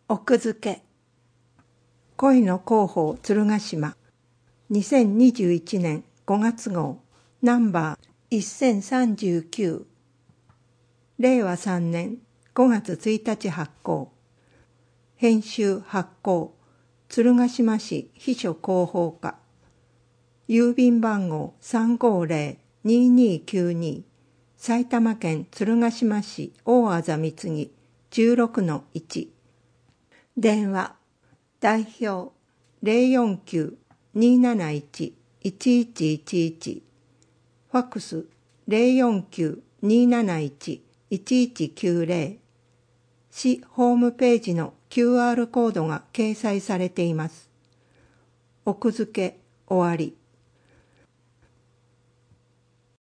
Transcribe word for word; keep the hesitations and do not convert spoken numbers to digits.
奥付け恋の広報鶴ヶ島にせんにじゅういちねんごがつ号ナンバーせんさんじゅうきゅうれいわさんねんごがつついたち発行編集発行鶴ヶ島市秘書広報課郵便番号 さんごーぜろにーにーきゅうに 埼玉県鶴ヶ島市大字三木 じゅうろくのいち電話代表 ゼロよんきゅう にーなないち いちいちいちいち ファックス ゼロよんきゅう にーなないち いちいちきゅうぜろ 市ホームページの キューアール コードが掲載されています。奥付け終わり。